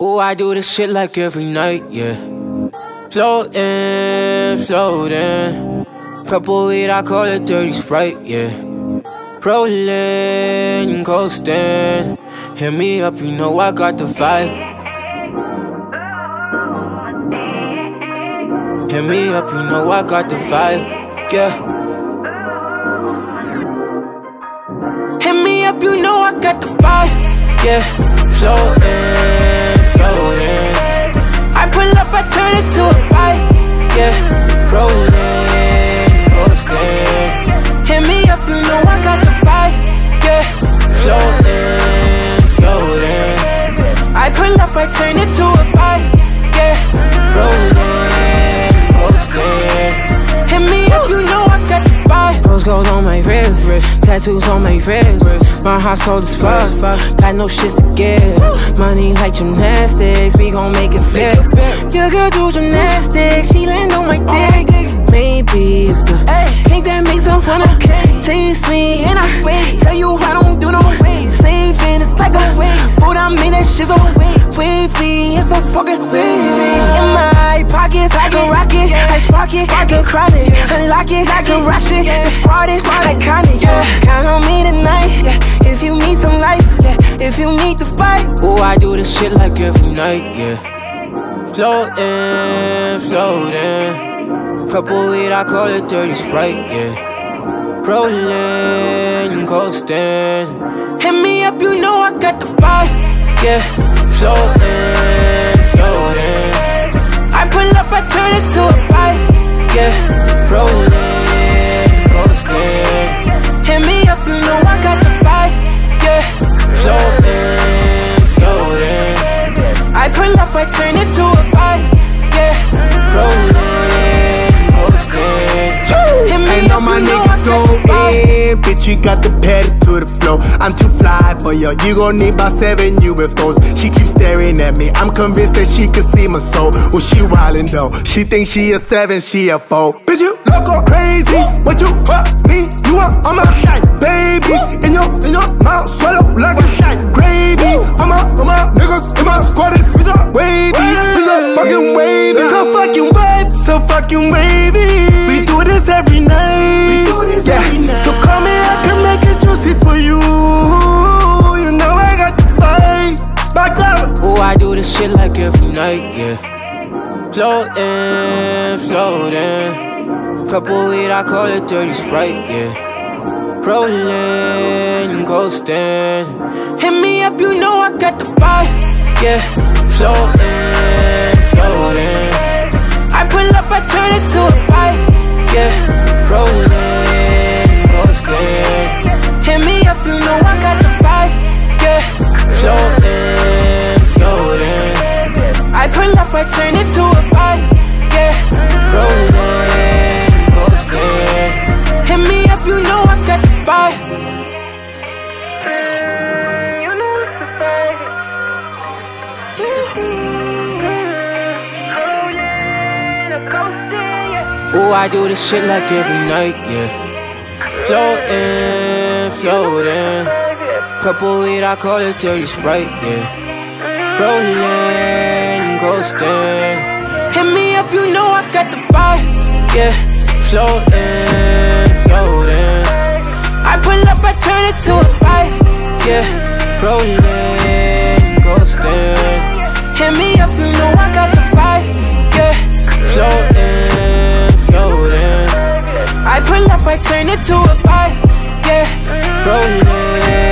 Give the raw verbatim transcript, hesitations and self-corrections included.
Ooh, I do this shit like every night, yeah. Floating, floating. Purple weed, I call it dirty Sprite, yeah. Rolling, coasting. Hit me up, you know I got the vibe. Hit me up, you know I got the vibe, yeah. Hit me up, you know I got the vibe, yeah. Floating, floating. I pull up, I turn it to a fight, yeah. Rolling, coasting. Hit me up, you know I got the vibe, yeah. Floating, floating. I pull up, I turn it to a fight, yeah. Rolling, coasting. Hit me up, you know I got the vibe. Rose gold on my wrist, wrist. Tattoos on my wrist, wrist. My heart's cold as fuck, fuck. Got no shit to give. Money like gymnastics, we gon' make it fit. Your girl do gymnastics, she land on my dick. Maybe it's the pink that makes her wanna taste me. And I tell you I don't do no safe, and it's like a food, I mean that shit so wavy. It's so fucking wavy. In my pockets, I can rock it, I spark it, I can chronic, unlock it, I can rush it, the squad is iconic, yeah. Count on me tonight, yeah. If you need some life, yeah. If you need to fight. Ooh, I do this shit like every night, yeah. Floating, floating. Purple weed, I call it dirty Sprite, yeah. Rolling, coasting. Hit me up, you know I got the vibe, yeah. Floating, floating. I pull up, I turn it to a fight, yeah. Rolling, coasting. Hit me up, you know I got the vibe, yeah. Floating, floating. I pull up, I turn it to a fight, yeah. Rolling, coasting. Ain't no my niggas go in, bitch, you got the pedal to the floor. I'm too fly for you, you gon' need about seven U F Os. She keeps staring at me, I'm convinced that she can see my soul. Well, she wildin' though, she thinks she a seven, she a four. Bitch, you loco crazy, what you want me? You want all my shit, baby. In your, in your mouth, swallow like a shit, gravy. All my, all my niggas in my squad is so wavy, we so fucking wavy, so fucking wavy, so fucking wavy. We do this every night, we do this yeah. every night. So come here, I can make it juicy for you. You know I got the fight, back up. Ooh, I do this shit like every night, yeah. Floating, floating. Purple weed, I call it dirty Sprite, yeah. Rolling, coasting. Hit me up, you know I got the vibe, yeah. Floating, floating. I pull up, I turn it to a fight, yeah. Rolling, coasting. Hit me up, you know I got the vibe, yeah. Floating, floating. I pull up, I turn it to a fight, yeah. Rolling, coasting. Hit me up, you know I got the vibe. You know it's the vibe. Rolling, coasting, yeah. Ooh, I do this shit like every night, yeah. Floating, floating. Purple weed, I call it dirty Sprite, yeah. Rolling, coasting. Hit me up, you know I got the vibe, yeah. Floating, floating. I pull up, I turn it to a fight, yeah. Rolling, coasting. Hit me up, you know I got the vibe, yeah. Floating, floating. I pull up, I turn it to a fight, yeah. Rolling.